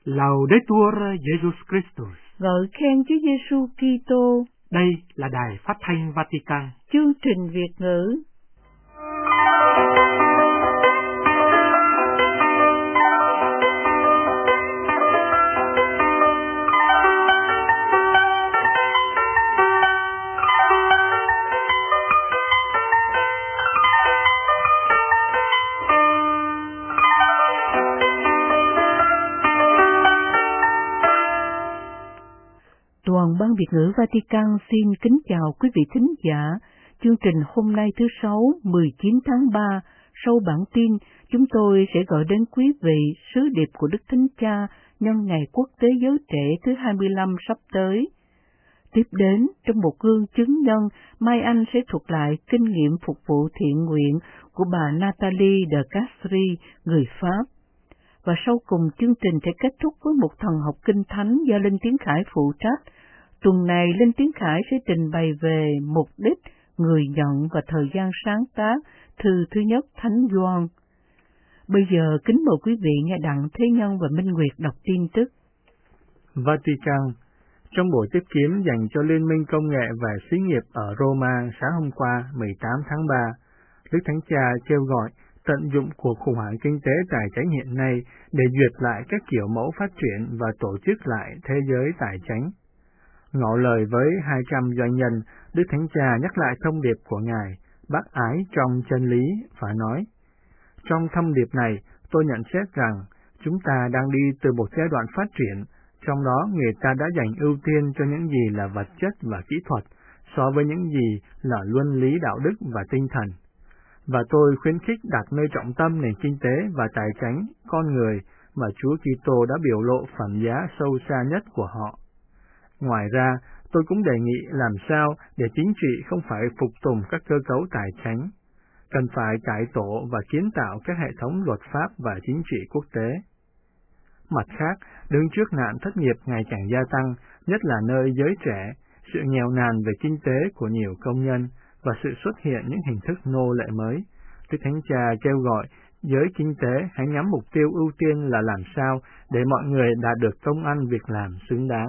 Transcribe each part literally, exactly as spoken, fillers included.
Laudetur Jesus Christus. Ngợi khen Chúa Giêsu Kitô. Đây là Đài Phát thanh Vatican. Chương trình Việt ngữ. Đoàn Ban Việt ngữ Vatican xin kính chào quý vị thính giả. Chương trình hôm nay thứ Sáu, mười chín tháng ba, sau bản tin, chúng tôi sẽ gọi đến quý vị sứ điệp của Đức Thánh Cha nhân Ngày Quốc tế Giới Trẻ thứ hai mươi lăm sắp tới. Tiếp đến, trong một gương chứng nhân, Mai Anh sẽ thuật lại kinh nghiệm phục vụ thiện nguyện của bà Nathalie de Castries, người Pháp. Và sau cùng chương trình sẽ kết thúc với một thần học kinh thánh do Linh Tiến Khải phụ trách. Tuần này Linh Tiến Khải sẽ trình bày về mục đích, người nhận và thời gian sáng tác thư thứ nhất Thánh Gioan. Bây giờ kính mời quý vị nghe Đặng Thế Nhân và Minh Nguyệt đọc tin tức. Vatican. Trong buổi tiếp kiến dành cho Liên minh Công nghệ và Xí nghiệp ở Roma sáng hôm qua mười tám tháng ba, Đức Thánh Cha kêu gọi tận dụng cuộc khủng hoảng kinh tế tài chính hiện nay để duyệt lại các kiểu mẫu phát triển và tổ chức lại thế giới tài chính. Ngỏ lời với hai trăm doanh nhân, Đức Thánh Cha nhắc lại thông điệp của Ngài, bác ái trong chân lý, phải nói. Trong thông điệp này, tôi nhận xét rằng chúng ta đang đi từ một giai đoạn phát triển, trong đó người ta đã dành ưu tiên cho những gì là vật chất và kỹ thuật, so với những gì là luân lý đạo đức và tinh thần. Và tôi khuyến khích đặt nơi trọng tâm nền kinh tế và tài chính, con người mà Chúa Kitô đã biểu lộ phẩm giá sâu xa nhất của họ. Ngoài ra, tôi cũng đề nghị làm sao để chính trị không phải phục tùng các cơ cấu tài chính, cần phải cải tổ và kiến tạo các hệ thống luật pháp và chính trị quốc tế. Mặt khác, đứng trước nạn thất nghiệp ngày càng gia tăng, nhất là nơi giới trẻ, sự nghèo nàn về kinh tế của nhiều công nhân và sự xuất hiện những hình thức nô lệ mới, Đức Thánh Cha kêu gọi giới kinh tế hãy nhắm mục tiêu ưu tiên là làm sao để mọi người đạt được công ăn việc làm xứng đáng.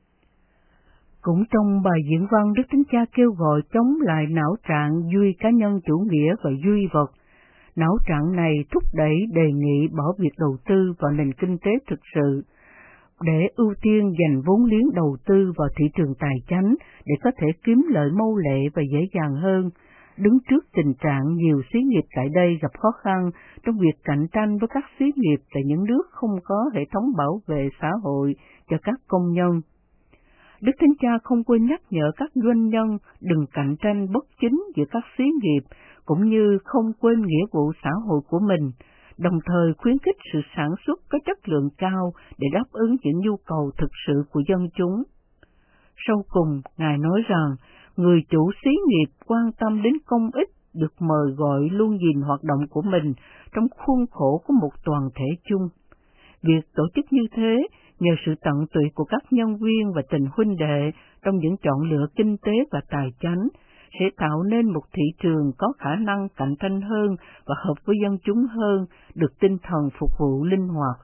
Cũng trong bài diễn văn, Đức Thánh Cha kêu gọi chống lại não trạng duy cá nhân chủ nghĩa và duy vật. Não trạng này thúc đẩy đề nghị bỏ việc đầu tư vào nền kinh tế thực sự, để ưu tiên dành vốn liếng đầu tư vào thị trường tài chính để có thể kiếm lợi mau lẹ và dễ dàng hơn, đứng trước tình trạng nhiều xí nghiệp tại đây gặp khó khăn trong việc cạnh tranh với các xí nghiệp tại những nước không có hệ thống bảo vệ xã hội cho các công nhân. Đức Thánh Cha không quên nhắc nhở các doanh nhân đừng cạnh tranh bất chính giữa các xí nghiệp, cũng như không quên nghĩa vụ xã hội của mình, đồng thời khuyến khích sự sản xuất có chất lượng cao để đáp ứng những nhu cầu thực sự của dân chúng. Sau cùng, Ngài nói rằng, người chủ xí nghiệp quan tâm đến công ích được mời gọi luôn nhìn hoạt động của mình trong khuôn khổ của một toàn thể chung. Việc tổ chức như thế, nhờ sự tận tụy của các nhân viên và tình huynh đệ trong những chọn lựa kinh tế và tài chính, sẽ tạo nên một thị trường có khả năng cạnh tranh hơn và hợp với dân chúng hơn, được tinh thần phục vụ linh hoạt.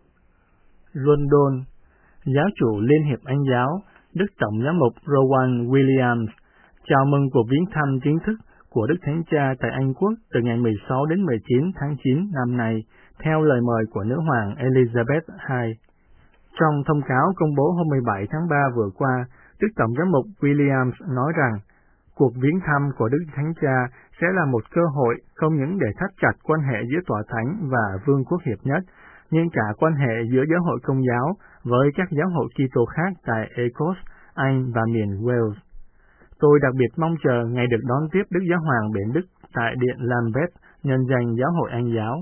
London. Giáo chủ Liên hiệp Anh giáo, Đức Tổng giám mục Rowan Williams, chào mừng cuộc viếng thăm chính thức của Đức Thánh Cha tại Anh Quốc từ ngày mười sáu đến mười chín tháng chín năm nay, theo lời mời của Nữ hoàng Elizabeth đệ nhị. Trong thông cáo công bố hôm mười bảy tháng ba vừa qua, Đức Tổng giám mục Williams nói rằng, cuộc viếng thăm của Đức Thánh Cha sẽ là một cơ hội không những để thắt chặt quan hệ giữa Tòa Thánh và Vương quốc Hiệp Nhất, nhưng cả quan hệ giữa giáo hội Công giáo với các giáo hội Kitô khác tại Écosse, Anh và miền Wales. Tôi đặc biệt mong chờ ngày được đón tiếp Đức Giáo hoàng Bển Đức tại Điện Lambeth nhân danh giáo hội Anh giáo.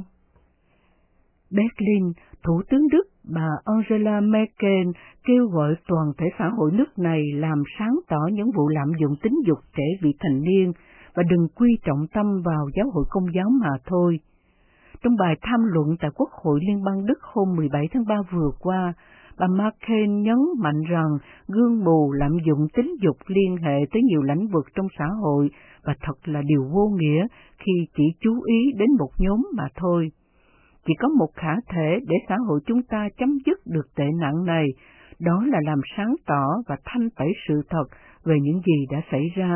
Berlin, Thủ tướng Đức bà Angela Merkel kêu gọi toàn thể xã hội nước này làm sáng tỏ những vụ lạm dụng tính dục trẻ vị thành niên và đừng quy trọng tâm vào giáo hội Công giáo mà thôi. Trong bài tham luận tại Quốc hội Liên bang Đức hôm mười bảy tháng ba vừa qua, bà Merkel nhấn mạnh rằng gương mù lạm dụng tính dục liên hệ tới nhiều lĩnh vực trong xã hội và thật là điều vô nghĩa khi chỉ chú ý đến một nhóm mà thôi. Chỉ có một khả thể để xã hội chúng ta chấm dứt được tệ nạn này, đó là làm sáng tỏ và thanh tẩy sự thật về những gì đã xảy ra.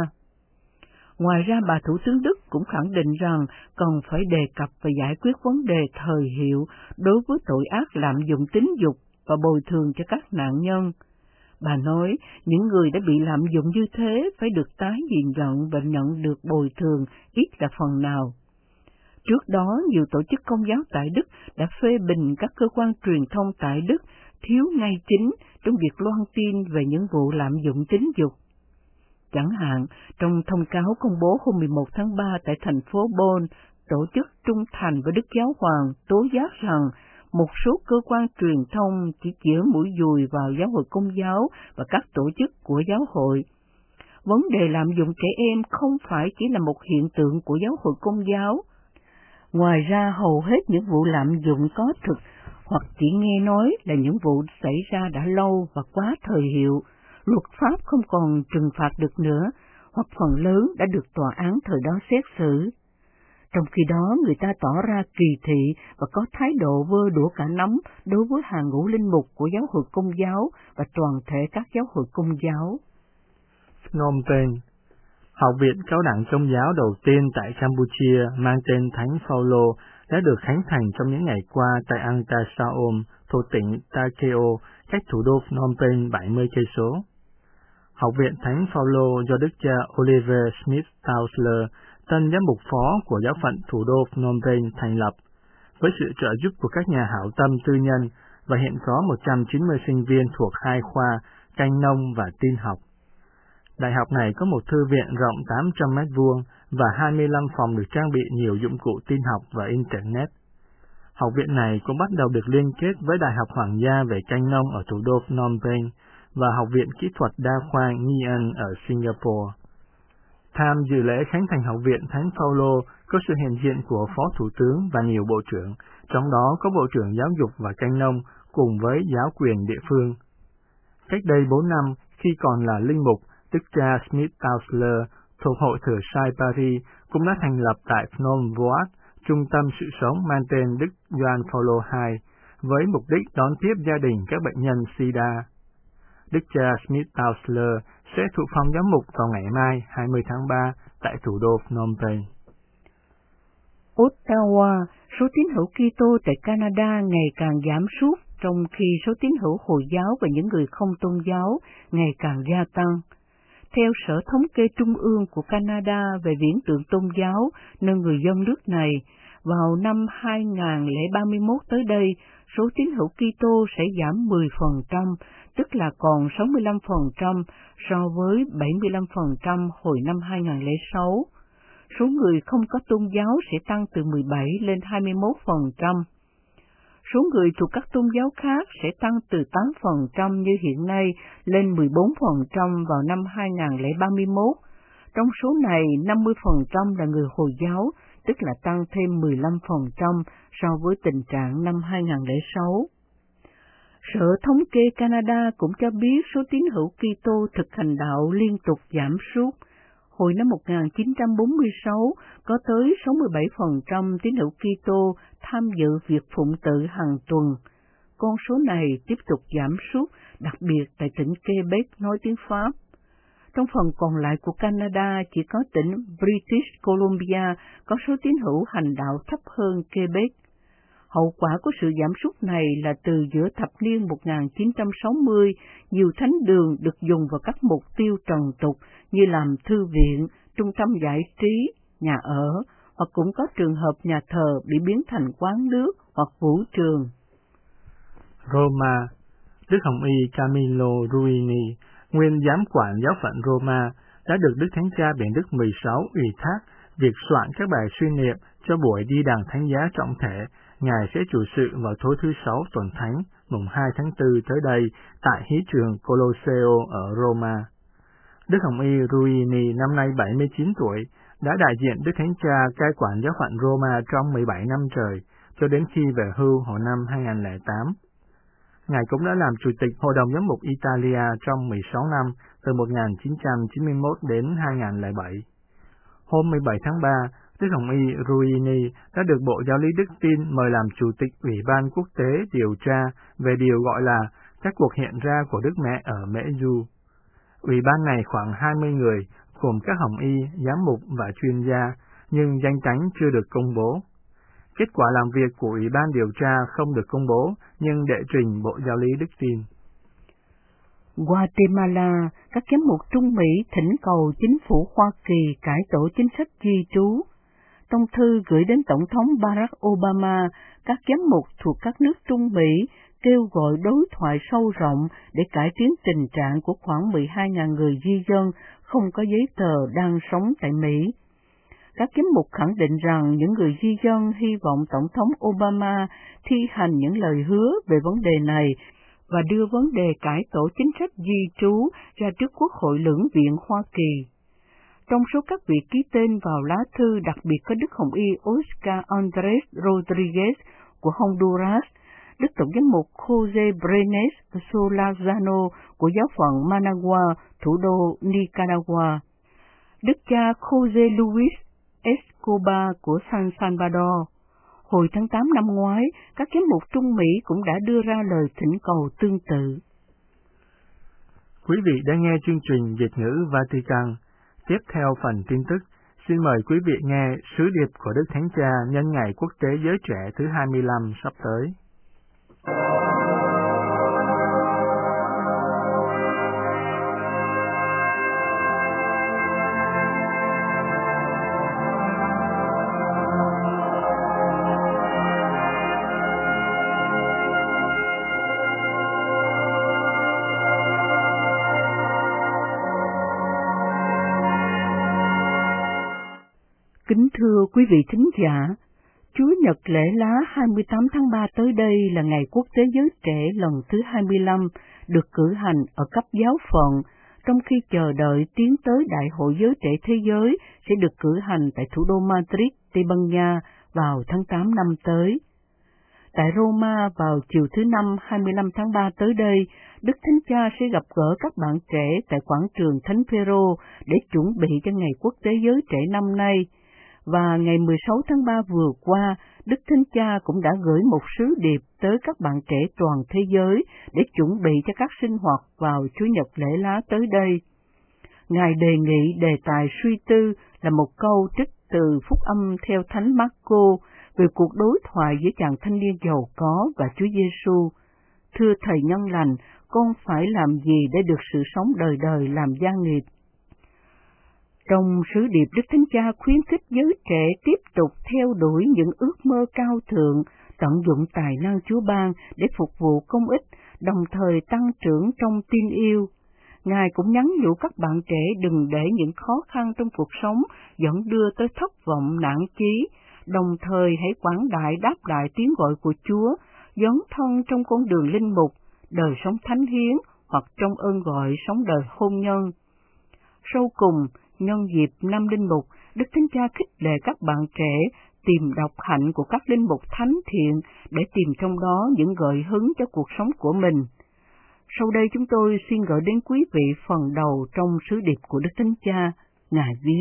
Ngoài ra, bà Thủ tướng Đức cũng khẳng định rằng cần phải đề cập và giải quyết vấn đề thời hiệu đối với tội ác lạm dụng tính dục và bồi thường cho các nạn nhân. Bà nói những người đã bị lạm dụng như thế phải được tái nhìn nhận và nhận được bồi thường ít là phần nào. Trước đó, nhiều tổ chức Công giáo tại Đức đã phê bình các cơ quan truyền thông tại Đức thiếu ngay chính trong việc loan tin về những vụ lạm dụng tính dục. Chẳng hạn, trong thông cáo công bố hôm mười một tháng ba tại thành phố Bonn, tổ chức Trung Thành với Đức Giáo Hoàng tố giác rằng một số cơ quan truyền thông chỉ chĩa mũi dùi vào giáo hội Công giáo và các tổ chức của giáo hội. Vấn đề lạm dụng trẻ em không phải chỉ là một hiện tượng của giáo hội Công giáo. Ngoài ra, hầu hết những vụ lạm dụng có thực hoặc chỉ nghe nói là những vụ xảy ra đã lâu và quá thời hiệu. Luật pháp không còn trừng phạt được nữa, hoặc phần lớn đã được tòa án thời đó xét xử. Trong khi đó, người ta tỏ ra kỳ thị và có thái độ vơ đũa cả nắm đối với hàng ngũ linh mục của giáo hội Công giáo và toàn thể các giáo hội Công giáo. Phnom Penh, Học viện Cao đẳng Công giáo đầu tiên tại Campuchia mang tên Thánh Phaolô đã được khánh thành trong những ngày qua tại Angkar Saom, thuộc tỉnh Takeo, cách thủ đô Phnom Penh bảy mươi cây số. Học viện Thánh Phaolô do Đức cha Oliver Smith Tausler, tân giám mục phó của giáo phận thủ đô Phnom Penh thành lập, với sự trợ giúp của các nhà hảo tâm tư nhân, và hiện có một trăm chín mươi sinh viên thuộc hai khoa, canh nông và tin học. Đại học này có một thư viện rộng tám trăm mét vuông và hai mươi lăm phòng được trang bị nhiều dụng cụ tin học và Internet. Học viện này cũng bắt đầu được liên kết với Đại học Hoàng gia về canh nông ở thủ đô Phnom Penh và Học viện Kỹ thuật Đa khoa Nguyen ở Singapore. Tham dự lễ khánh thành Học viện Thánh Phaolô có sự hiện diện của Phó Thủ tướng và nhiều bộ trưởng, trong đó có Bộ trưởng Giáo dục và Canh nông cùng với giáo quyền địa phương. Cách đây bốn năm, khi còn là linh mục, Đức cha Smith Tausler thuộc Hội Thừa Sai Paris cũng đã thành lập tại Phnom Voat trung tâm sự sống mang tên Đức Gioan Phaolô hai với mục đích đón tiếp gia đình các bệnh nhân SIDA. Đức cha Smith Tausler sẽ thụ phong giám mục vào ngày mai hai mươi tháng ba tại thủ đô Phnom Penh. Ottawa, số tín hữu Kitô tại Canada ngày càng giảm sút, trong khi số tín hữu Hồi giáo và những người không tôn giáo ngày càng gia tăng. Theo Sở Thống kê Trung ương của Canada về viễn tượng tôn giáo nơi người dân nước này, vào năm hai nghìn ba mươi mốt tới đây, số tín hữu Kitô sẽ giảm mười phần trăm, tức là còn sáu mươi lăm phần trăm so với bảy mươi lăm phần trăm hồi năm hai nghìn lẻ sáu. Số người không có tôn giáo sẽ tăng từ mười bảy lên hai mươi mốt phần trăm. Số người thuộc các tôn giáo khác sẽ tăng từ tám phần trăm như hiện nay lên mười bốn phần trăm vào năm hai nghìn ba mươi mốt. Trong số này, năm mươi phần trăm là người Hồi giáo, tức là tăng thêm mười lăm phần trăm so với tình trạng năm hai nghìn lẻ sáu. Sở Thống kê Canada cũng cho biết số tín hữu Kitô thực hành đạo liên tục giảm sút. Hồi năm một nghìn chín trăm bốn mươi sáu, có tới sáu mươi bảy phần trăm tín hữu Kitô tham dự việc phụng tự hàng tuần. Con số này tiếp tục giảm sút, đặc biệt tại tỉnh Quebec nói tiếng Pháp. Trong phần còn lại của Canada, chỉ có tỉnh British Columbia có số tín hữu hành đạo thấp hơn Quebec. Hậu quả của sự giảm sút này là từ giữa thập niên một nghìn chín trăm sáu mươi, nhiều thánh đường được dùng vào các mục tiêu trần tục như làm thư viện, trung tâm giải trí, nhà ở, hoặc cũng có trường hợp nhà thờ bị biến thành quán nước hoặc vũ trường. Roma, Đức Hồng Y Camillo Ruini, nguyên giám quản giáo phận Roma, đã được Đức Thánh Cha Benedict mười sáu ủy thác việc soạn các bài suy niệm cho buổi đi đàng thánh giá trọng thể. Ngài sẽ chủ sự vào tối thứ Sáu tuần Thánh, mùng hai tháng tư tới đây, tại hí trường Colosseo ở Roma. Đức Hồng Y Ruini năm nay bảy mươi chín tuổi, đã đại diện Đức Thánh Cha cai quản giáo phận Roma trong mười bảy năm trời, cho đến khi về hưu hồi năm hai nghìn lẻ tám. Ngài cũng đã làm Chủ tịch Hội đồng Giám mục Italia trong mười sáu năm, từ một nghìn chín trăm chín mươi mốt đến hai nghìn lẻ bảy. Hôm mười bảy tháng ba, Đức Hồng Y Ruini đã được Bộ Giáo lý Đức Tin mời làm Chủ tịch Ủy ban Quốc tế điều tra về điều gọi là các cuộc hiện ra của Đức Mẹ ở Mễ Du. Ủy ban này khoảng hai mươi người, gồm các Hồng Y, giám mục và chuyên gia, nhưng danh tánh chưa được công bố. Kết quả làm việc của Ủy ban điều tra không được công bố, nhưng đệ trình Bộ Giáo lý Đức Tin. Guatemala, các giám mục Trung Mỹ thỉnh cầu chính phủ Hoa Kỳ cải tổ chính sách di trú. Trong thư gửi đến Tổng thống Barack Obama, các giám mục thuộc các nước Trung Mỹ kêu gọi đối thoại sâu rộng để cải tiến tình trạng của khoảng mười hai nghìn người di dân không có giấy tờ đang sống tại Mỹ. Các giám mục khẳng định rằng những người di dân hy vọng Tổng thống Obama thi hành những lời hứa về vấn đề này và đưa vấn đề cải tổ chính sách di trú ra trước Quốc hội lưỡng viện Hoa Kỳ. Trong số các vị ký tên vào lá thư đặc biệt có Đức Hồng Y Oscar Andres Rodriguez của Honduras, Đức Tổng giám mục Jose Brenes Solazano của giáo phận Managua, thủ đô Nicaragua, Đức cha Jose Luis Escobar của San Salvador. Hồi tháng tám năm ngoái, các giám mục Trung Mỹ cũng đã đưa ra lời thỉnh cầu tương tự. Quý vị đang nghe chương trình Việt ngữ Vatican. Tiếp theo phần tin tức, xin mời quý vị nghe sứ điệp của Đức Thánh Cha nhân ngày Quốc tế Giới Trẻ thứ hai mươi lăm sắp tới. Kính thưa quý vị thính giả, Chúa Nhật lễ lá hai mươi tám tháng ba tới đây là ngày Quốc tế Giới Trẻ lần thứ hai mươi lăm được cử hành ở cấp giáo phận, trong khi chờ đợi tiến tới Đại hội Giới Trẻ Thế giới sẽ được cử hành tại thủ đô Madrid, Tây Ban Nha vào tháng tám năm tới. Tại Roma vào chiều thứ Năm hai mươi lăm tháng ba tới đây, Đức Thánh Cha sẽ gặp gỡ các bạn trẻ tại quảng trường Thánh Phêrô để chuẩn bị cho ngày Quốc tế Giới Trẻ năm nay. Và ngày mười sáu tháng ba vừa qua, Đức Thánh Cha cũng đã gửi một sứ điệp tới các bạn trẻ toàn thế giới để chuẩn bị cho các sinh hoạt vào Chủ nhật lễ lá tới đây. Ngài đề nghị đề tài suy tư là một câu trích từ Phúc âm theo Thánh Marco về cuộc đối thoại giữa chàng thanh niên giàu có và Chúa Giêsu. Thưa Thầy nhân lành, con phải làm gì để được sự sống đời đời làm gia nghiệp? Trong sứ điệp, Đức Thánh Cha khuyến khích giới trẻ tiếp tục theo đuổi những ước mơ cao thượng, tận dụng tài năng Chúa ban để phục vụ công ích, đồng thời tăng trưởng trong tin yêu. Ngài cũng nhắn nhủ các bạn trẻ đừng để những khó khăn trong cuộc sống dẫn đưa tới thất vọng nản chí, đồng thời hãy quảng đại đáp lại tiếng gọi của Chúa, dấn thân trong con đường linh mục, đời sống thánh hiến hoặc trong ơn gọi sống đời hôn nhân. Sau cùng, nhân dịp năm linh mục, Đức Thánh Cha khích lệ các bạn trẻ tìm đọc hạnh của các linh mục thánh thiện để tìm trong đó những gợi hứng cho cuộc sống của mình. Sau đây chúng tôi xin gửi đến quý vị phần đầu trong sứ điệp của Đức Thánh Cha. Ngài viết: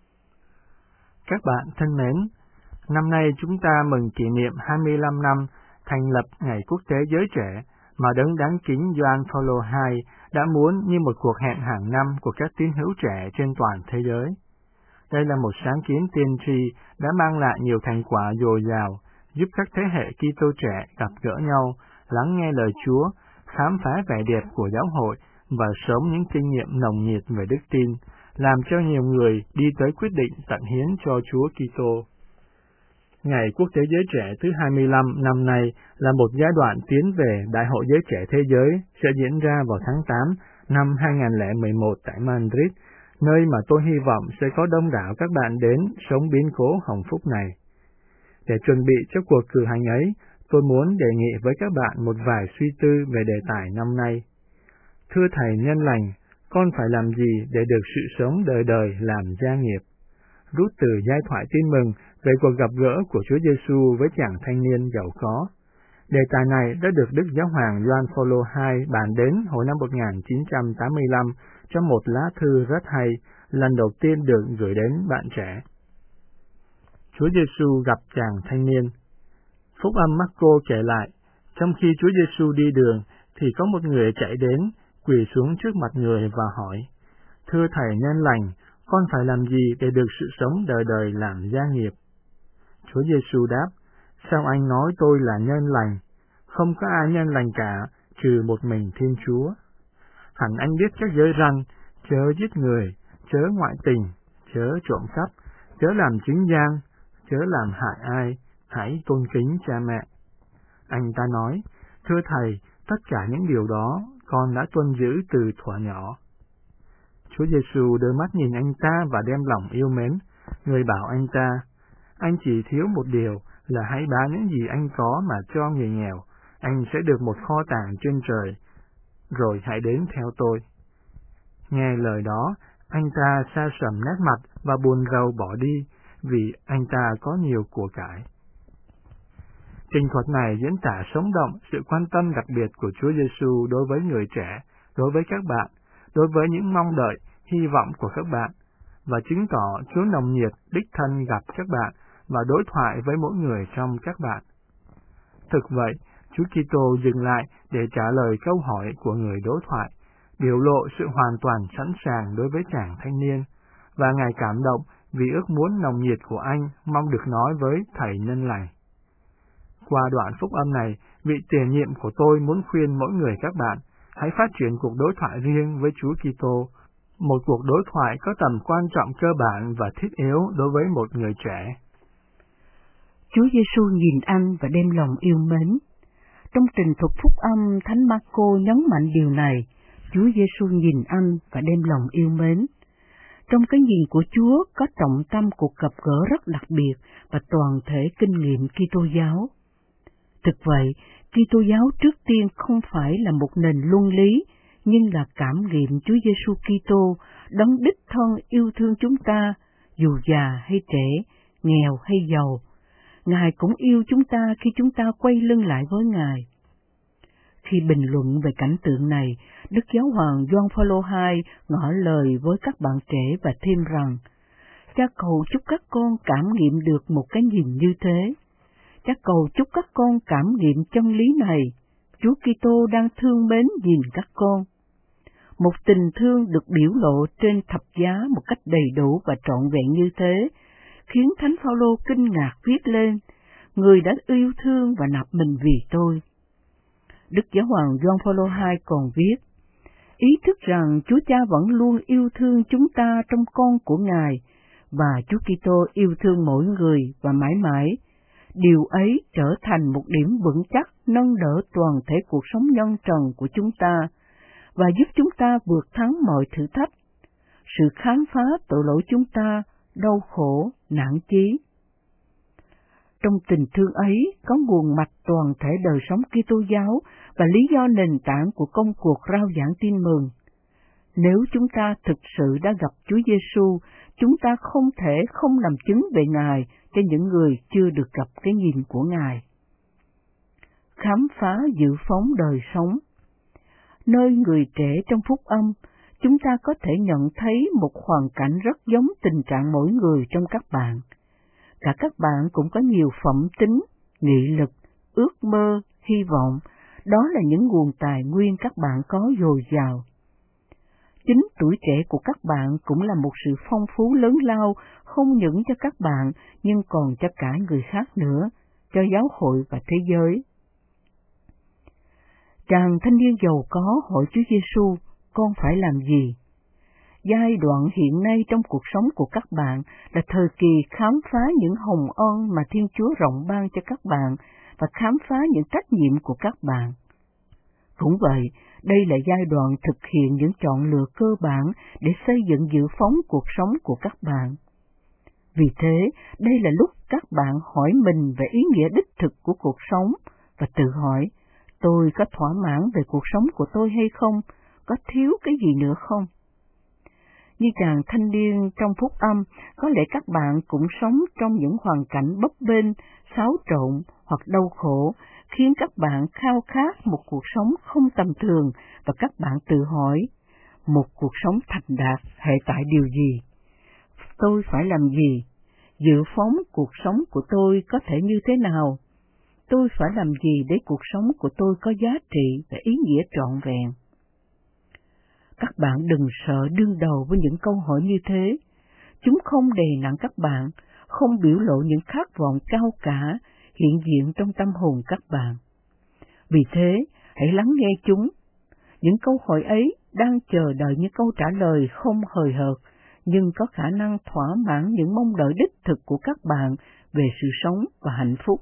Các bạn thân mến, năm nay chúng ta mừng kỷ niệm hai mươi lăm năm thành lập Ngày Quốc tế Giới Trẻ mà Đấng Đáng Kính Gioan Phaolô đệ nhị đã muốn như một cuộc hẹn hàng năm của các tín hữu trẻ trên toàn thế giới. Đây là một sáng kiến tiên tri đã mang lại nhiều thành quả dồi dào, giúp các thế hệ Kitô trẻ gặp gỡ nhau, lắng nghe lời Chúa, khám phá vẻ đẹp của giáo hội và sống những kinh nghiệm nồng nhiệt về đức tin, làm cho nhiều người đi tới quyết định tận hiến cho Chúa Kitô. Ngày Quốc tế Giới Trẻ thứ hai mươi lăm năm nay là một giai đoạn tiến về Đại hội Giới Trẻ Thế giới sẽ diễn ra vào tháng tám năm hai nghìn không trăm mười một tại Madrid, nơi mà tôi hy vọng sẽ có đông đảo các bạn đến sống biến cố hồng phúc này. Để chuẩn bị cho cuộc cử hành ấy, tôi muốn đề nghị với các bạn một vài suy tư về đề tài năm nay. Thưa Thầy nhân lành, con phải làm gì để được sự sống đời đời làm gia nghiệp? Rút từ giai thoại tin mừng về cuộc gặp gỡ của Chúa Giêsu với chàng thanh niên giàu có. Đề tài này đã được Đức Giáo hoàng Gioan Phaolô đệ nhị bàn đến hồi năm một nghìn chín trăm tám mươi lăm trong một lá thư rất hay, lần đầu tiên được gửi đến bạn trẻ. Chúa Giêsu gặp chàng thanh niên. Phúc âm Marco kể lại, trong khi Chúa Giêsu đi đường, thì có một người chạy đến, quỳ xuống trước mặt người và hỏi: "Thưa Thầy nhân lành, con phải làm gì để được sự sống đời đời làm gia nghiệp?" Chúa Giêsu đáp: "Sao anh nói tôi là nhân lành? Không có ai nhân lành cả, trừ một mình Thiên Chúa. Hẳn anh biết các giới răn: chớ giết người, chớ ngoại tình, chớ trộm cắp, chớ làm chứng gian, chớ làm hại ai, hãy tôn kính cha mẹ." Anh ta nói: "Thưa Thầy, tất cả những điều đó con đã tuân giữ từ thuở nhỏ." Chúa Giêsu đưa mắt nhìn anh ta và đem lòng yêu mến. Người bảo anh ta: "Anh chỉ thiếu một điều là hãy bán những gì anh có mà cho người nghèo, anh sẽ được một kho tàng trên trời, rồi hãy đến theo tôi." Nghe lời đó, anh ta sa sầm nét mặt và buồn rầu bỏ đi, vì anh ta có nhiều của cải. Trình thuật này diễn tả sống động sự quan tâm đặc biệt của Chúa Giêsu đối với người trẻ, đối với các bạn, đối với những mong đợi, hy vọng của các bạn, và chứng tỏ Chúa nồng nhiệt đích thân gặp các bạn và đối thoại với mỗi người trong các bạn. Thực vậy, Chúa Kitô dừng lại để trả lời câu hỏi của người đối thoại, biểu lộ sự hoàn toàn sẵn sàng đối với chàng thanh niên, và Ngài cảm động vì ước muốn nồng nhiệt của anh mong được nói với Thầy nhân lành. Qua đoạn phúc âm này, vị tiền nhiệm của tôi muốn khuyên mỗi người các bạn, hãy phát triển cuộc đối thoại riêng với Chúa Kitô, một cuộc đối thoại có tầm quan trọng cơ bản và thiết yếu đối với một người trẻ. Chúa Giêsu nhìn anh và đem lòng yêu mến. Trong trình thuật phúc âm, Thánh Marco nhấn mạnh điều này: Chúa Giêsu nhìn anh và đem lòng yêu mến. Trong cái nhìn của Chúa có trọng tâm cuộc gặp gỡ rất đặc biệt và toàn thể kinh nghiệm Kitô giáo. Thực vậy, Kitô giáo trước tiên không phải là một nền luân lý, nhưng là cảm nghiệm Chúa Giêsu Kitô đấng đích thân yêu thương chúng ta, dù già hay trẻ, nghèo hay giàu. Ngài cũng yêu chúng ta khi chúng ta quay lưng lại với Ngài. Khi bình luận về cảnh tượng này, Đức Giáo hoàng Gioan Phaolô hai ngỏ lời với các bạn trẻ và thêm rằng: Cha cầu chúc các con cảm nghiệm được một cái nhìn như thế. Cha cầu chúc các con cảm nghiệm chân lý này. Chúa Kitô đang thương mến nhìn các con. Một tình thương được biểu lộ trên thập giá một cách đầy đủ và trọn vẹn như thế, khiến Thánh Phaolô kinh ngạc viết lên: Người đã yêu thương và nạp mình vì tôi. Đức Giáo hoàng Gioan Phaolô hai còn viết: Ý thức rằng Chúa Cha vẫn luôn yêu thương chúng ta trong con của Ngài, và Chúa Kitô yêu thương mỗi người và mãi mãi. Điều ấy trở thành một điểm vững chắc nâng đỡ toàn thể cuộc sống nhân trần của chúng ta, và giúp chúng ta vượt thắng mọi thử thách, sự khám phá tội lỗi chúng ta, đau khổ, nản chí. Trong tình thương ấy có nguồn mạch toàn thể đời sống Kitô giáo và lý do nền tảng của công cuộc rao giảng tin mừng. Nếu chúng ta thực sự đã gặp Chúa Giêsu, chúng ta không thể không làm chứng về Ngài cho những người chưa được gặp cái nhìn của Ngài. Khám phá dự phóng đời sống. Nơi người trẻ trong phúc âm, chúng ta có thể nhận thấy một hoàn cảnh rất giống tình trạng mỗi người trong các bạn. Cả các bạn cũng có nhiều phẩm tính, nghị lực, ước mơ, hy vọng. Đó là những nguồn tài nguyên các bạn có dồi dào. Chính tuổi trẻ của các bạn cũng là một sự phong phú lớn lao, không những cho các bạn, nhưng còn cho cả người khác nữa, cho giáo hội và thế giới. Chàng thanh niên giàu có hỏi Chúa Giêsu: Con phải làm gì? Giai đoạn hiện nay trong cuộc sống của các bạn là thời kỳ khám phá những hồng ân mà Thiên Chúa rộng ban cho các bạn và khám phá những trách nhiệm của các bạn. Cũng vậy, đây là giai đoạn thực hiện những chọn lựa cơ bản để xây dựng dự phóng cuộc sống của các bạn. Vì thế, đây là lúc các bạn hỏi mình về ý nghĩa đích thực của cuộc sống và tự hỏi: tôi có thỏa mãn về cuộc sống của tôi hay không? Có thiếu cái gì nữa không? Như chàng thanh niên trong phúc âm, có lẽ các bạn cũng sống trong những hoàn cảnh bấp bênh, xáo trộn hoặc đau khổ, khiến các bạn khao khát một cuộc sống không tầm thường, và các bạn tự hỏi: một cuộc sống thành đạt hệ tại điều gì? Tôi phải làm gì? Dự phóng cuộc sống của tôi có thể như thế nào? Tôi phải làm gì để cuộc sống của tôi có giá trị và ý nghĩa trọn vẹn? Các bạn đừng sợ đương đầu với những câu hỏi như thế. Chúng không đè nặng các bạn, không biểu lộ những khát vọng cao cả hiện diện trong tâm hồn các bạn. Vì thế, hãy lắng nghe chúng. Những câu hỏi ấy đang chờ đợi những câu trả lời không hời hợt, nhưng có khả năng thỏa mãn những mong đợi đích thực của các bạn về sự sống và hạnh phúc.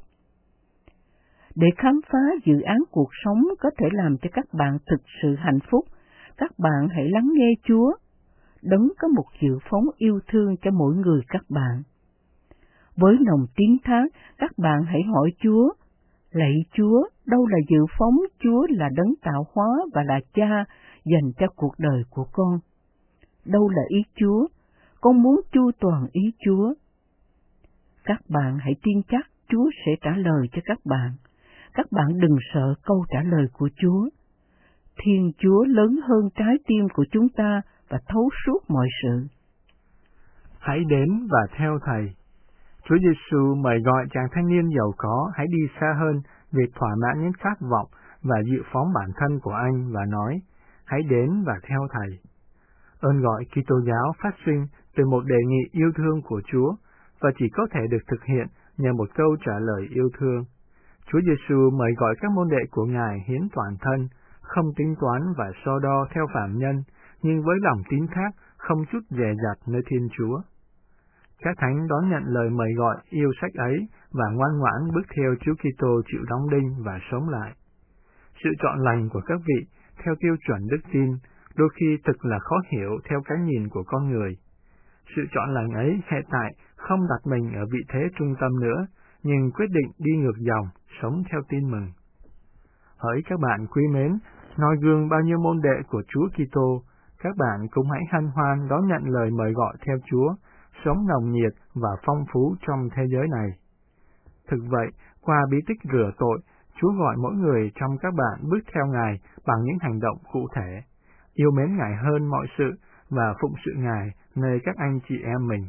Để khám phá dự án cuộc sống có thể làm cho các bạn thực sự hạnh phúc, các bạn hãy lắng nghe Chúa. Đấng có một dự phóng yêu thương cho mỗi người các bạn. Với lòng tín thác, các bạn hãy hỏi Chúa, lạy Chúa, đâu là dự phóng Chúa là đấng tạo hóa và là Cha dành cho cuộc đời của con? Đâu là ý Chúa? Con muốn chu toàn ý Chúa. Các bạn hãy tin chắc Chúa sẽ trả lời cho các bạn. Các bạn đừng sợ câu trả lời của Chúa. Thiên Chúa lớn hơn trái tim của chúng ta và thấu suốt mọi sự. Hãy đến và theo Thầy. Chúa Giêsu mời gọi chàng thanh niên giàu có hãy đi xa hơn về thỏa mãn những khát vọng và dự phóng bản thân của anh và nói, hãy đến và theo Thầy. Ơn gọi Kitô giáo phát sinh từ một đề nghị yêu thương của Chúa và chỉ có thể được thực hiện nhờ một câu trả lời yêu thương. Chúa Giêsu mời gọi các môn đệ của Ngài hiến toàn thân, không tính toán và so đo theo phàm nhân, nhưng với lòng tín thác, không chút dè dặt nơi Thiên Chúa. Các thánh đón nhận lời mời gọi yêu sách ấy và ngoan ngoãn bước theo Chúa Kitô chịu đóng đinh và sống lại. Sự chọn lành của các vị theo tiêu chuẩn đức tin đôi khi thực là khó hiểu theo cái nhìn của con người. Sự chọn lành ấy hiện tại không đặt mình ở vị thế trung tâm nữa, nhưng quyết định đi ngược dòng, sống theo tin mừng. Hỡi các bạn quý mến, noi gương bao nhiêu môn đệ của Chúa Kitô, các bạn cũng hãy hân hoan đón nhận lời mời gọi theo Chúa, sống nồng nhiệt và phong phú trong thế giới này. Thực vậy, qua bí tích rửa tội, Chúa gọi mỗi người trong các bạn bước theo Ngài bằng những hành động cụ thể, yêu mến Ngài hơn mọi sự và phụng sự Ngài nơi các anh chị em mình.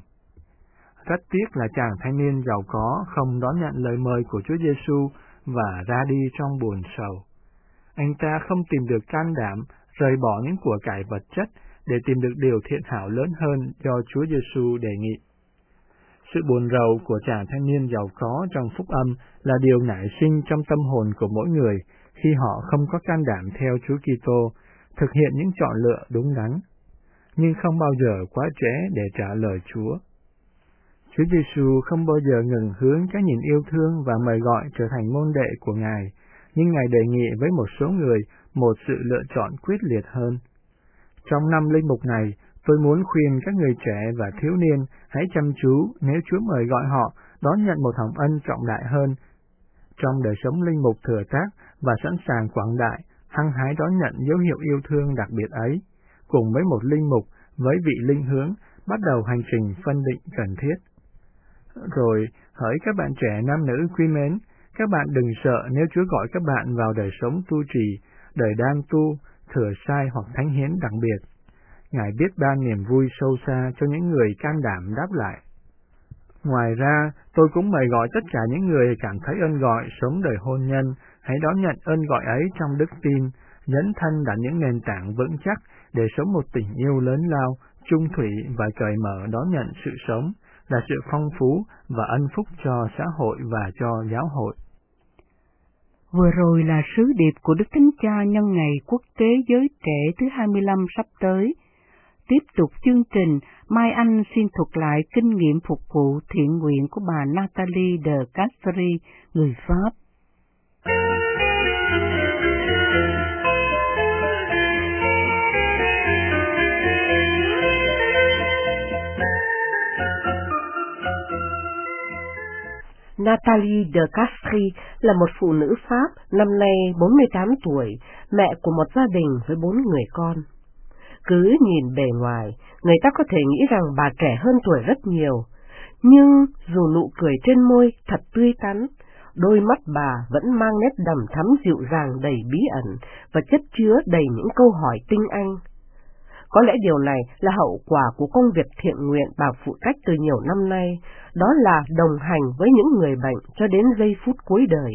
Rất tiếc là chàng thanh niên giàu có không đón nhận lời mời của Chúa Giêsu và ra đi trong buồn sầu. Anh ta không tìm được can đảm rời bỏ những của cải vật chất để tìm được điều thiện hảo lớn hơn do Chúa Giêsu đề nghị. Sự buồn rầu của chàng thanh niên giàu có trong phúc âm là điều nảy sinh trong tâm hồn của mỗi người khi họ không có can đảm theo Chúa Kitô, thực hiện những chọn lựa đúng đắn, nhưng không bao giờ quá trễ để trả lời Chúa. Chúa Giêsu không bao giờ ngừng hướng cái nhìn yêu thương và mời gọi trở thành môn đệ của Ngài, nhưng Ngài đề nghị với một số người một sự lựa chọn quyết liệt hơn. Trong năm linh mục này, tôi muốn khuyên các người trẻ và thiếu niên hãy chăm chú nếu Chúa mời gọi họ đón nhận một hồng ân trọng đại hơn trong đời sống linh mục thừa tác và sẵn sàng quảng đại, hăng hái đón nhận dấu hiệu yêu thương đặc biệt ấy, cùng với một linh mục với vị linh hướng bắt đầu hành trình phân định cần thiết. Rồi, hỡi các bạn trẻ nam nữ quý mến, các bạn đừng sợ nếu Chúa gọi các bạn vào đời sống tu trì, đời đan tu, thừa sai hoặc thánh hiến đặc biệt. Ngài biết ban niềm vui sâu xa cho những người can đảm đáp lại. Ngoài ra, tôi cũng mời gọi tất cả những người cảm thấy ơn gọi sống đời hôn nhân, hãy đón nhận ơn gọi ấy trong đức tin, dấn thân đặt những nền tảng vững chắc để sống một tình yêu lớn lao, trung thủy và cởi mở đón nhận sự sống, là sự phong phú và ân phúc cho xã hội và cho giáo hội. Vừa rồi là sứ điệp của Đức Thánh Cha nhân ngày Quốc tế Giới Trẻ thứ hai mươi lăm sắp tới. Tiếp tục chương trình, Mai Anh xin thuật lại kinh nghiệm phục vụ thiện nguyện của bà Nathalie de Castries, người Pháp. Nathalie de Castries là một phụ nữ Pháp, năm nay bốn mươi tám tuổi, mẹ của một gia đình với bốn người con. Cứ nhìn bề ngoài, người ta có thể nghĩ rằng bà trẻ hơn tuổi rất nhiều, nhưng dù nụ cười trên môi thật tươi tắn, đôi mắt bà vẫn mang nét đằm thắm dịu dàng đầy bí ẩn và chất chứa đầy những câu hỏi tinh anh. Có lẽ điều này là hậu quả của công việc thiện nguyện bà phụ trách từ nhiều năm nay, đó là đồng hành với những người bệnh cho đến giây phút cuối đời.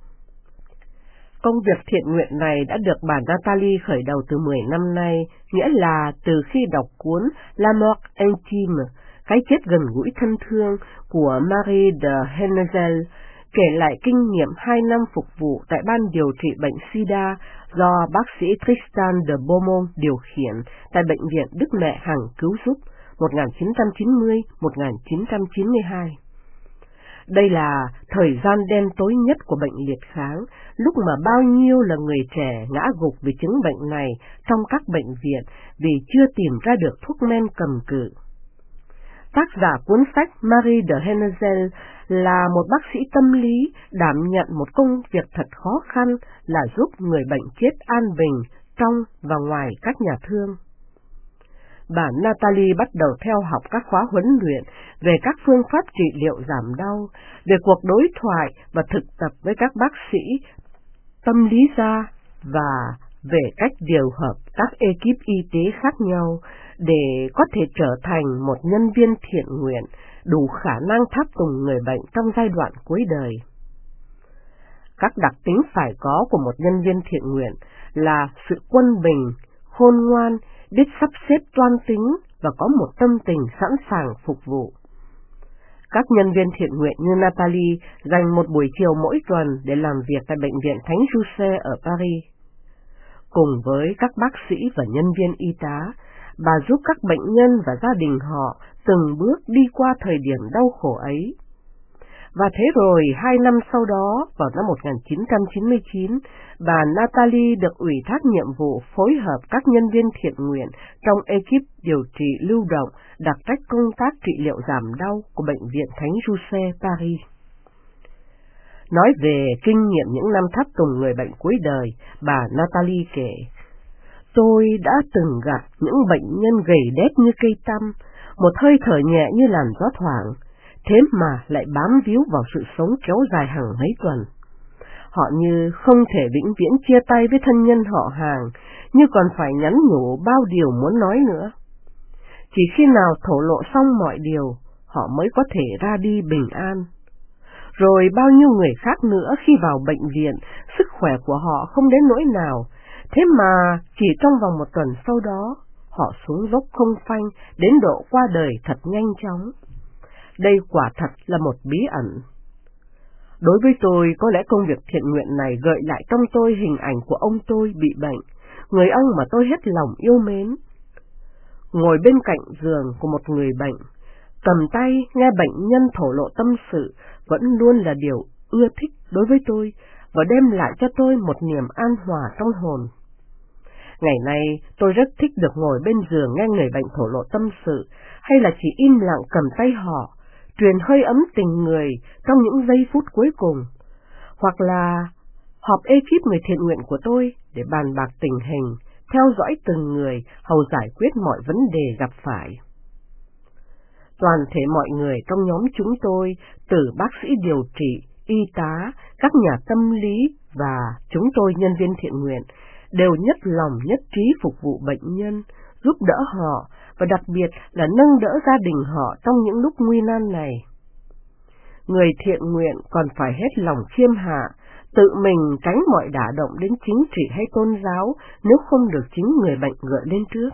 Công việc thiện nguyện này đã được bà Natalie khởi đầu từ mười năm nay, nghĩa là từ khi đọc cuốn La Mort Intime, cái chết gần gũi thân thương của Marie de Hennezel, kể lại kinh nghiệm hai năm phục vụ tại ban điều trị bệnh SIDA do bác sĩ Tristan de Beaumont điều khiển tại Bệnh viện Đức Mẹ Hằng cứu giúp một nghìn chín trăm chín mươi đến một nghìn chín trăm chín mươi hai. Đây là thời gian đen tối nhất của bệnh liệt kháng, lúc mà bao nhiêu là người trẻ ngã gục vì chứng bệnh này trong các bệnh viện vì chưa tìm ra được thuốc men cầm cự. Tác giả cuốn sách Marie de Hennezel là một bác sĩ tâm lý đảm nhận một công việc thật khó khăn là giúp người bệnh chết an bình trong và ngoài các nhà thương. Bà Natalie bắt đầu theo học các khóa huấn luyện về các phương pháp trị liệu giảm đau, về cuộc đối thoại và thực tập với các bác sĩ tâm lý gia và về cách điều hợp các ekip y tế khác nhau để có thể trở thành một nhân viên thiện nguyện đủ khả năng tháp tùng người bệnh trong giai đoạn cuối đời. Các đặc tính phải có của một nhân viên thiện nguyện là sự quân bình, khôn ngoan, biết sắp xếp toan tính và có một tâm tình sẵn sàng phục vụ. Các nhân viên thiện nguyện như Natalie dành một buổi chiều mỗi tuần để làm việc tại Bệnh viện Thánh Giuse ở Paris. Cùng với các bác sĩ và nhân viên y tá, bà giúp các bệnh nhân và gia đình họ từng bước đi qua thời điểm đau khổ ấy. Và thế rồi, hai năm sau đó, vào năm một nghìn chín trăm chín mươi chín, bà Natalie được ủy thác nhiệm vụ phối hợp các nhân viên thiện nguyện trong ekip điều trị lưu động đặc trách công tác trị liệu giảm đau của Bệnh viện Thánh Giuse Paris. Nói về kinh nghiệm những năm tháp tùng người bệnh cuối đời, bà Natalie kể, tôi đã từng gặp những bệnh nhân gầy đét như cây tăm, một hơi thở nhẹ như làn gió thoảng, thế mà lại bám víu vào sự sống kéo dài hàng mấy tuần. Họ như không thể vĩnh viễn chia tay với thân nhân họ hàng, như còn phải nhắn nhủ bao điều muốn nói nữa. Chỉ khi nào thổ lộ xong mọi điều, họ mới có thể ra đi bình an. Rồi bao nhiêu người khác nữa khi vào bệnh viện, sức khỏe của họ không đến nỗi nào, thế mà chỉ trong vòng một tuần sau đó, họ xuống dốc không phanh đến độ qua đời thật nhanh chóng. Đây quả thật là một bí ẩn. Đối với tôi, có lẽ công việc thiện nguyện này gợi lại trong tôi hình ảnh của ông tôi bị bệnh, người ông mà tôi hết lòng yêu mến. Ngồi bên cạnh giường của một người bệnh, cầm tay nghe bệnh nhân thổ lộ tâm sự vẫn luôn là điều ưa thích đối với tôi và đem lại cho tôi một niềm an hòa trong hồn. Ngày nay, tôi rất thích được ngồi bên giường nghe người bệnh thổ lộ tâm sự, hay là chỉ im lặng cầm tay họ, truyền hơi ấm tình người trong những giây phút cuối cùng, hoặc là họp ekip người thiện nguyện của tôi để bàn bạc tình hình, theo dõi từng người, hầu giải quyết mọi vấn đề gặp phải. Toàn thể mọi người trong nhóm chúng tôi, từ bác sĩ điều trị, y tá, các nhà tâm lý và chúng tôi nhân viên thiện nguyện, đều nhất lòng nhất trí phục vụ bệnh nhân, giúp đỡ họ và đặc biệt là nâng đỡ gia đình họ trong những lúc nguy nan này. Người thiện nguyện còn phải hết lòng khiêm hạ, tự mình tránh mọi đả động đến chính trị hay tôn giáo nếu không được chính người bệnh gợi lên trước.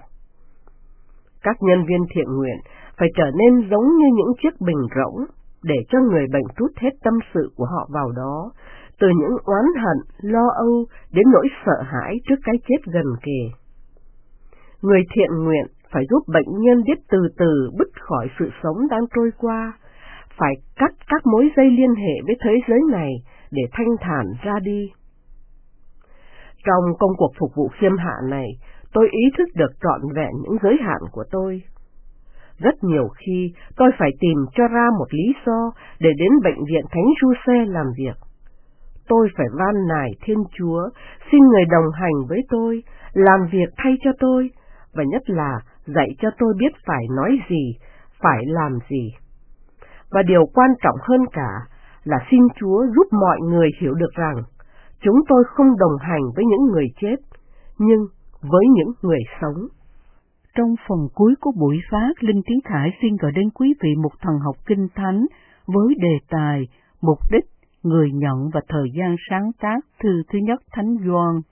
Các nhân viên thiện nguyện phải trở nên giống như những chiếc bình rỗng để cho người bệnh trút hết tâm sự của họ vào đó, từ những oán hận, lo âu đến nỗi sợ hãi trước cái chết gần kề. Người thiện nguyện phải giúp bệnh nhân biết từ từ bứt khỏi sự sống đang trôi qua, phải cắt các mối dây liên hệ với thế giới này để thanh thản ra đi. Trong công cuộc phục vụ khiêm hạ này, tôi ý thức được trọn vẹn những giới hạn của tôi. Rất nhiều khi tôi phải tìm cho ra một lý do để đến Bệnh viện Thánh Giuse làm việc. Tôi phải van nài Thiên Chúa, xin người đồng hành với tôi, làm việc thay cho tôi, và nhất là dạy cho tôi biết phải nói gì, phải làm gì. Và điều quan trọng hơn cả là xin Chúa giúp mọi người hiểu được rằng chúng tôi không đồng hành với những người chết, nhưng với những người sống. Trong phần cuối của buổi phát, Linh Tiến Khải xin gửi đến quý vị một thần học kinh thánh với đề tài Mục đích, người nhận và thời gian sáng tác thư thứ nhất Thánh Gioan.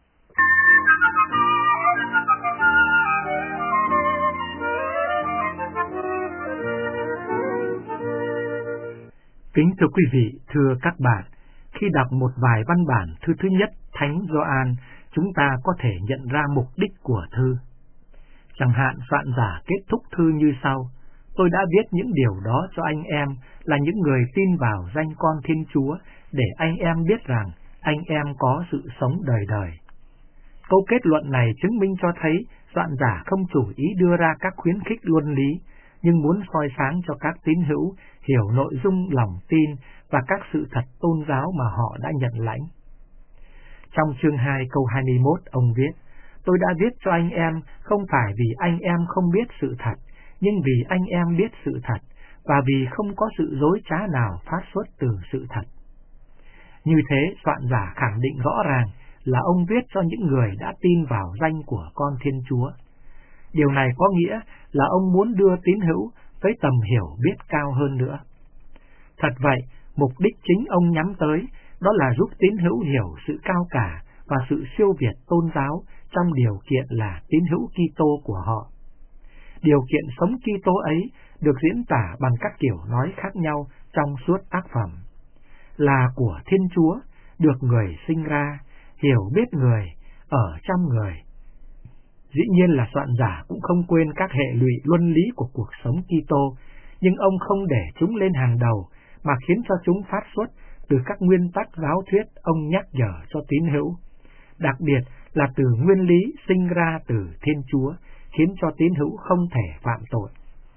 Kính thưa quý vị, thưa các bạn, khi đọc một vài văn bản thư thứ nhất Thánh Gioan, chúng ta có thể nhận ra mục đích của thư. Chẳng hạn soạn giả kết thúc thư như sau: tôi đã viết những điều đó cho anh em là những người tin vào danh con Thiên Chúa, để anh em biết rằng anh em có sự sống đời đời. Câu kết luận này chứng minh cho thấy soạn giả không chủ ý đưa ra các khuyến khích luân lý, nhưng muốn soi sáng cho các tín hữu hiểu nội dung lòng tin và các sự thật tôn giáo mà họ đã nhận lãnh. Trong chương hai câu hai mươi mốt, ông viết: tôi đã viết cho anh em không phải vì anh em không biết sự thật, nhưng vì anh em biết sự thật, và vì không có sự dối trá nào phát xuất từ sự thật. Như thế, soạn giả khẳng định rõ ràng là ông viết cho những người đã tin vào danh của con Thiên Chúa. Điều này có nghĩa là ông muốn đưa tín hữu tới tầm hiểu biết cao hơn nữa. Thật vậy, mục đích chính ông nhắm tới đó là giúp tín hữu hiểu sự cao cả và sự siêu việt tôn giáo trong điều kiện là tín hữu Kitô của họ. Điều kiện sống Kitô ấy được diễn tả bằng các kiểu nói khác nhau trong suốt tác phẩm. Là của Thiên Chúa, được người sinh ra, hiểu biết người, ở trong người. Dĩ nhiên là soạn giả cũng không quên các hệ lụy luân lý của cuộc sống Kitô, nhưng ông không để chúng lên hàng đầu, mà khiến cho chúng phát xuất từ các nguyên tắc giáo thuyết ông nhắc nhở cho tín hữu, đặc biệt là từ nguyên lý sinh ra từ Thiên Chúa, khiến cho tín hữu không thể phạm tội.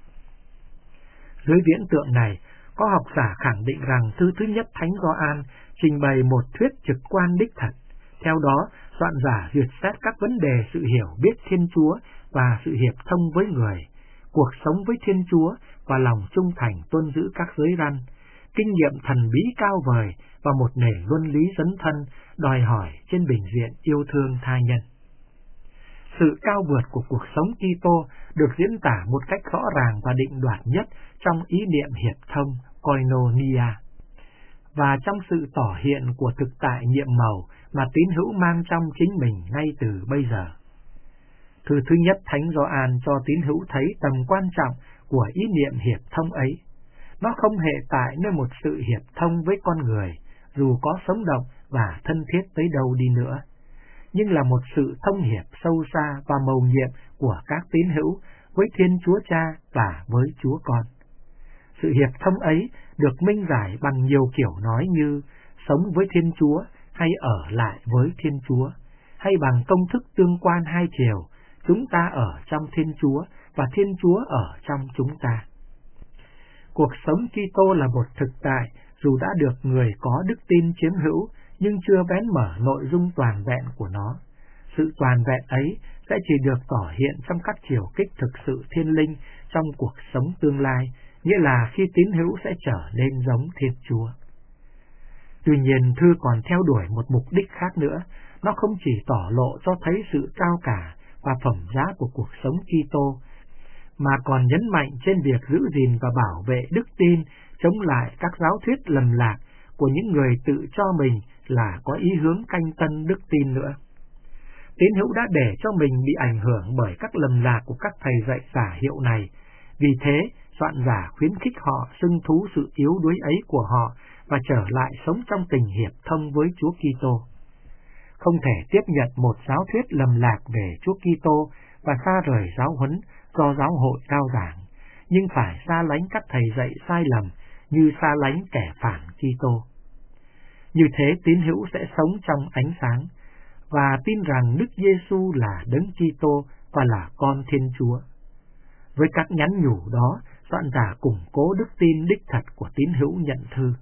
Dưới viễn tượng này, có học giả khẳng định rằng thư thứ nhất Thánh Gioan trình bày một thuyết trực quan đích thật. Theo đó, soạn giả duyệt xét các vấn đề sự hiểu biết Thiên Chúa và sự hiệp thông với người, cuộc sống với Thiên Chúa và lòng trung thành tuân giữ các giới răn, kinh nghiệm thần bí cao vời và một nền luân lý dấn thân đòi hỏi trên bình diện yêu thương tha nhân. Sự cao vượt của cuộc sống Kitô được diễn tả một cách rõ ràng và định đoạt nhất trong ý niệm hiệp thông koinonia và trong sự tỏ hiện của thực tại nhiệm màu mà tín hữu mang trong chính mình ngay từ bây giờ. Thư thứ nhất Thánh Gioan cho tín hữu thấy tầm quan trọng của ý niệm hiệp thông ấy. Nó không hệ tại nơi một sự hiệp thông với con người, dù có sống động và thân thiết tới đâu đi nữa, nhưng là một sự thông hiệp sâu xa và mầu nhiệm của các tín hữu với Thiên Chúa Cha và với Chúa Con. Sự hiệp thông ấy được minh giải bằng nhiều kiểu nói như sống với Thiên Chúa hay ở lại với Thiên Chúa, hay bằng công thức tương quan hai chiều, chúng ta ở trong Thiên Chúa và Thiên Chúa ở trong chúng ta. Cuộc sống Kitô là một thực tại dù đã được người có đức tin chiếm hữu, nhưng chưa bén mở nội dung toàn vẹn của nó. Sự toàn vẹn ấy sẽ chỉ được tỏ hiện trong các chiều kích thực sự thiên linh trong cuộc sống tương lai, nghĩa là khi tín hữu sẽ trở nên giống Thiên Chúa. Tuy nhiên, thư còn theo đuổi một mục đích khác nữa. Nó không chỉ tỏ lộ cho thấy sự cao cả và phẩm giá của cuộc sống Kitô, mà còn nhấn mạnh trên việc giữ gìn và bảo vệ đức tin, chống lại các giáo thuyết lầm lạc của những người tự cho mình là có ý hướng canh tân đức tin nữa. Tín hữu đã để cho mình bị ảnh hưởng bởi các lầm lạc của các thầy dạy giả hiệu này, vì thế soạn giả khuyến khích họ xưng thú sự yếu đuối ấy của họ và trở lại sống trong tình hiệp thông với Chúa Kitô. Không thể tiếp nhận một giáo thuyết lầm lạc về Chúa Kitô và xa rời giáo huấn do giáo hội cao giảng, nhưng phải xa lánh các thầy dạy sai lầm như xa lánh kẻ phản Kitô. Như thế tín hữu sẽ sống trong ánh sáng và tin rằng Đức Giêsu là Đấng Kitô và là con Thiên Chúa. Với các nhắn nhủ đó, soạn giả củng cố đức tin đích thật của tín hữu nhận thư.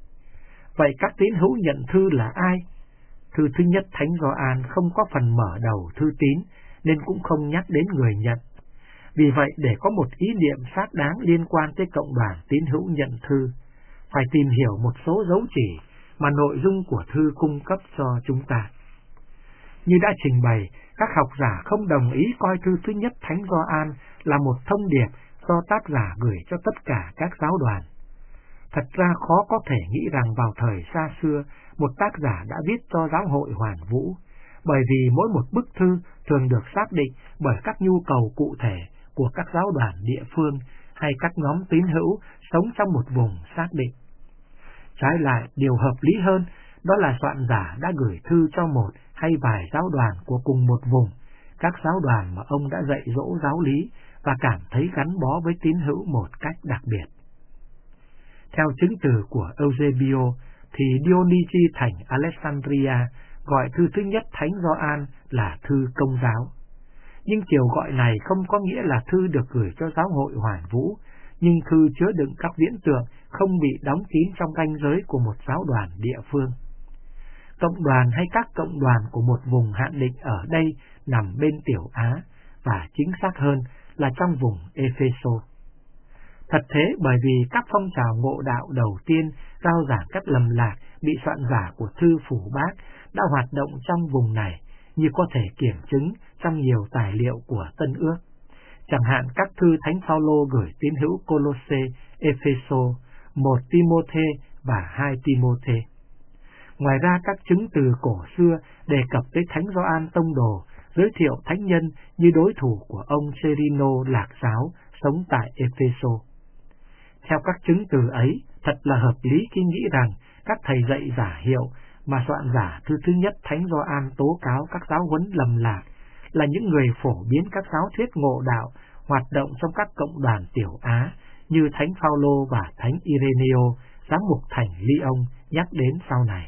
Vậy các tín hữu nhận thư là ai? Thư thứ nhất Thánh Gioan không có phần mở đầu thư tín, nên cũng không nhắc đến người nhận. Vì vậy, để có một ý niệm xác đáng liên quan tới cộng đoàn tín hữu nhận thư, phải tìm hiểu một số dấu chỉ mà nội dung của thư cung cấp cho chúng ta. Như đã trình bày, các học giả không đồng ý coi thư thứ nhất Thánh Gioan là một thông điệp do tác giả gửi cho tất cả các giáo đoàn. Thật ra khó có thể nghĩ rằng vào thời xa xưa, một tác giả đã viết cho giáo hội Hoàn Vũ, bởi vì mỗi một bức thư thường được xác định bởi các nhu cầu cụ thể của các giáo đoàn địa phương hay các nhóm tín hữu sống trong một vùng xác định. Trái lại, điều hợp lý hơn đó là soạn giả đã gửi thư cho một hay vài giáo đoàn của cùng một vùng, các giáo đoàn mà ông đã dạy dỗ giáo lý và cảm thấy gắn bó với tín hữu một cách đặc biệt. Theo chứng từ của Eusebio, thì Dionysi thành Alexandria gọi thư thứ nhất Thánh Gioan là thư công giáo. Nhưng kiểu gọi này không có nghĩa là thư được gửi cho giáo hội Hoàn Vũ, nhưng thư chứa đựng các viễn tượng không bị đóng kín trong ranh giới của một giáo đoàn địa phương. Cộng đoàn hay các cộng đoàn của một vùng hạn định ở đây nằm bên Tiểu Á, và chính xác hơn là trong vùng Epheso. Thật thế, bởi vì các phong trào ngộ đạo đầu tiên rao giảng các lầm lạc bị soạn giả của thư Phủ Bác đã hoạt động trong vùng này, như có thể kiểm chứng trong nhiều tài liệu của Tân Ước. Chẳng hạn các thư Thánh Phaolô gửi tín hữu Colosse, Epheso, một Timôthê và hai Timôthê. Ngoài ra, các chứng từ cổ xưa đề cập tới Thánh Gioan Tông Đồ, giới thiệu thánh nhân như đối thủ của ông Serino Lạc Giáo sống tại Epheso. Theo các chứng từ ấy, thật là hợp lý khi nghĩ rằng các thầy dạy giả hiệu mà soạn giả thư thứ nhất Thánh Gioan tố cáo các giáo huấn lầm lạc là những người phổ biến các giáo thuyết ngộ đạo hoạt động trong các cộng đoàn Tiểu Á như Thánh Phaolô và Thánh Ireneo, giám mục thành Lyon nhắc đến sau này.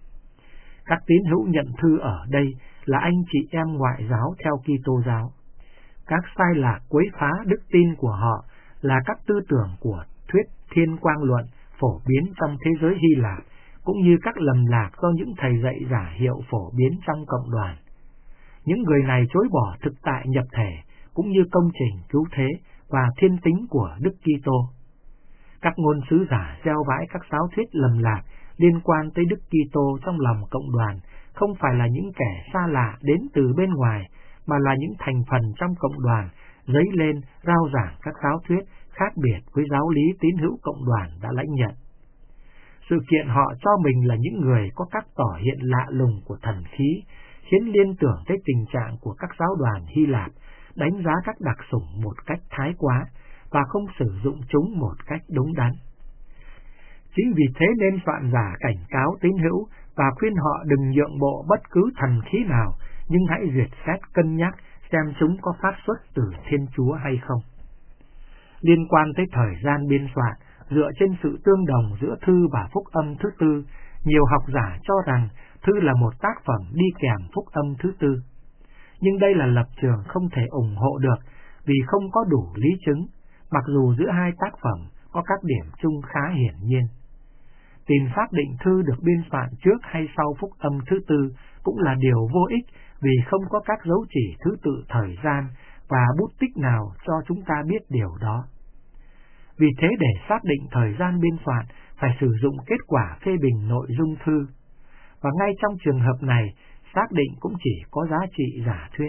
Các tín hữu nhận thư ở đây là anh chị em ngoại giáo theo Kitô giáo. Các sai lạc quấy phá đức tin của họ là các tư tưởng của thuyết thiên quang luận phổ biến trong thế giới Hy Lạp, cũng như các lầm lạc do những thầy dạy giả hiệu phổ biến trong cộng đoàn. Những người này chối bỏ thực tại nhập thể, cũng như công trình cứu thế và thiên tính của Đức Kitô. Các ngôn sứ giả gieo vãi các giáo thuyết lầm lạc liên quan tới Đức Kitô trong lòng cộng đoàn không phải là những kẻ xa lạ đến từ bên ngoài, mà là những thành phần trong cộng đoàn dấy lên rao giảng các giáo thuyết khác biệt với giáo lý tín hữu cộng đoàn đã lãnh nhận. Sự kiện họ cho mình là những người có các tỏ hiện lạ lùng của thần khí, khiến liên tưởng tới tình trạng của các giáo đoàn Hy Lạp đánh giá các đặc sủng một cách thái quá và không sử dụng chúng một cách đúng đắn. Chính vì thế nên soạn giả cảnh cáo tín hữu và khuyên họ đừng nhượng bộ bất cứ thần khí nào, nhưng hãy duyệt xét cân nhắc xem chúng có phát xuất từ Thiên Chúa hay không. Liên quan tới thời gian biên soạn, dựa trên sự tương đồng giữa thư và phúc âm thứ tư, nhiều học giả cho rằng thư là một tác phẩm đi kèm phúc âm thứ tư. Nhưng đây là lập trường không thể ủng hộ được vì không có đủ lý chứng, mặc dù giữa hai tác phẩm có các điểm chung khá hiển nhiên. Tìm xác định thư được biên soạn trước hay sau phúc âm thứ tư cũng là điều vô ích vì không có các dấu chỉ thứ tự thời gian và bút tích nào cho chúng ta biết điều đó. Vì thế để xác định thời gian biên soạn phải sử dụng kết quả phê bình nội dung thư, và ngay trong trường hợp này xác định cũng chỉ có giá trị giả thuyết.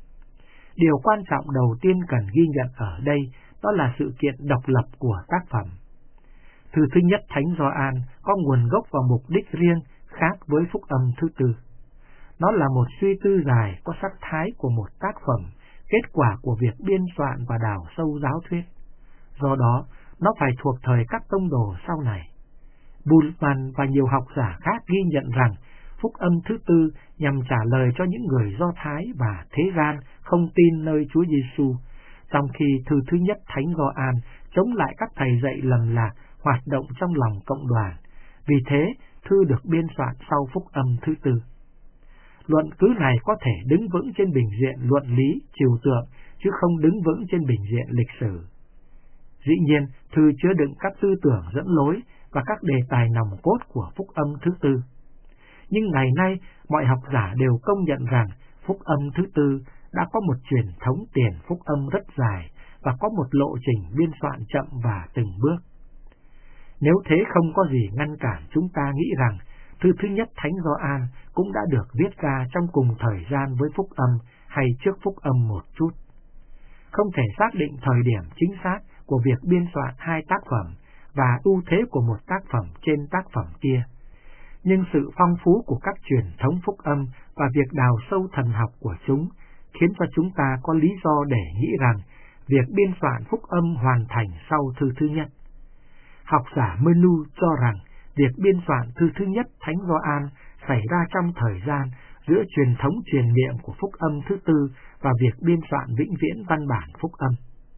Điều quan trọng đầu tiên cần ghi nhận ở đây đó là sự kiện độc lập của tác phẩm. Thư thứ nhất Thánh Gioan có nguồn gốc và mục đích riêng khác với phúc âm thứ tư. Nó là một suy tư dài có sắc thái của một tác phẩm, kết quả của việc biên soạn và đào sâu giáo thuyết. Do đó, nó phải thuộc thời các tông đồ sau này. Bultmann và nhiều học giả khác ghi nhận rằng phúc âm thứ tư nhằm trả lời cho những người Do Thái và thế gian không tin nơi Chúa Giêsu, trong khi thư thứ nhất Thánh Gioan chống lại các thầy dạy lầm lạc hoạt động trong lòng cộng đoàn. Vì thế, thư được biên soạn sau phúc âm thứ tư. Luận cứ này có thể đứng vững trên bình diện luận lý, trừu tượng, chứ không đứng vững trên bình diện lịch sử. Dĩ nhiên, thư chứa đựng các tư tưởng dẫn lối và các đề tài nòng cốt của phúc âm thứ tư. Nhưng ngày nay, mọi học giả đều công nhận rằng phúc âm thứ tư đã có một truyền thống tiền phúc âm rất dài và có một lộ trình biên soạn chậm và từng bước. Nếu thế không có gì ngăn cản chúng ta nghĩ rằng thư thứ nhất Thánh Gioan cũng đã được viết ra trong cùng thời gian với phúc âm hay trước phúc âm một chút. Không thể xác định thời điểm chính xác của việc biên soạn hai tác phẩm và ưu thế của một tác phẩm trên tác phẩm kia. Nhưng sự phong phú của các truyền thống phúc âm và việc đào sâu thần học của chúng khiến cho chúng ta có lý do để nghĩ rằng việc biên soạn phúc âm hoàn thành sau thư thứ nhất. Học giả Menu cho rằng việc biên soạn thư thứ nhất Thánh Gioan xảy ra trong thời gian giữa truyền thống truyền niệm của phúc âm thứ tư và việc biên soạn vĩnh viễn văn bản phúc âm.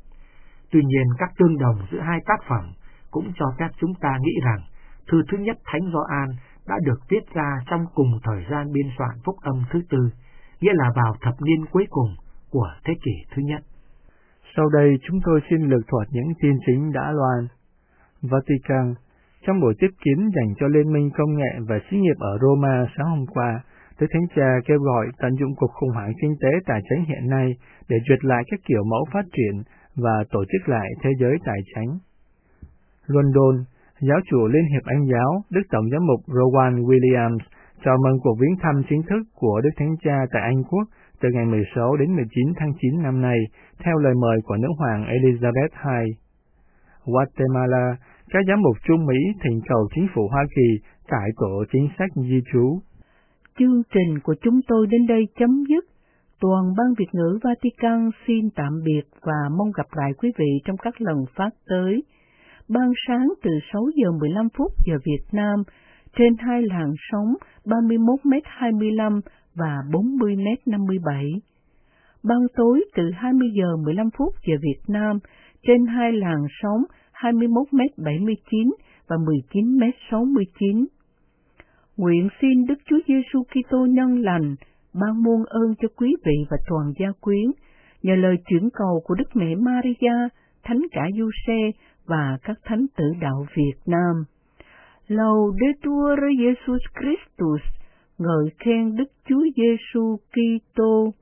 Tuy nhiên, các tương đồng giữa hai tác phẩm cũng cho phép chúng ta nghĩ rằng thư thứ nhất Thánh Gioan đã được viết ra trong cùng thời gian biên soạn phúc âm thứ tư, nghĩa là vào thập niên cuối cùng của thế kỷ thứ nhất. Sau đây chúng tôi xin lược thuật những tin chính đã loan. Vatican. Trong buổi tiếp kiến dành cho Liên minh Công nghệ và Xí nghiệp ở Roma sáng hôm qua, Đức Thánh Cha kêu gọi tận dụng cuộc khủng hoảng kinh tế tài chính hiện nay để duyệt lại các kiểu mẫu phát triển và tổ chức lại thế giới tài chính. London. Giáo chủ Liên hiệp Anh giáo Đức Tổng giám mục Rowan Williams chào mừng cuộc viếng thăm chính thức của Đức Thánh Cha tại Anh Quốc từ ngày mười sáu đến mười chín tháng chín năm nay, theo lời mời của nữ hoàng Elizabeth đệ nhị. Guatemala. Các giám mục Trung Mỹ thỉnh cầu chính phủ Hoa Kỳ cải tổ chính sách di trú. Chương trình của chúng tôi đến đây chấm dứt. Toàn ban Việt ngữ Vatican xin tạm biệt và mong gặp lại quý vị trong các lần phát tới. Ban sáng từ sáu giờ mười lăm phút giờ Việt Nam trên hai làn sóng ba mươi mốt mét hai mươi lăm và bốn mươi mét năm mươi bảy. Ban tối từ hai mươi giờ mười lăm phút giờ Việt Nam trên hai làn sóng hai mươi mốt mét bảy mươi chín và mười chín mét sáu mươi chín. Nguyện xin Đức Chúa Giêsu Kitô nhân lành ban muôn ơn cho quý vị và toàn gia quyến, nhờ lời chuyển cầu của Đức Mẹ Maria, Thánh Cả Giuse và các thánh tử đạo Việt Nam. Laudetur Jesus Christus, ngợi khen Đức Chúa Giêsu Kitô.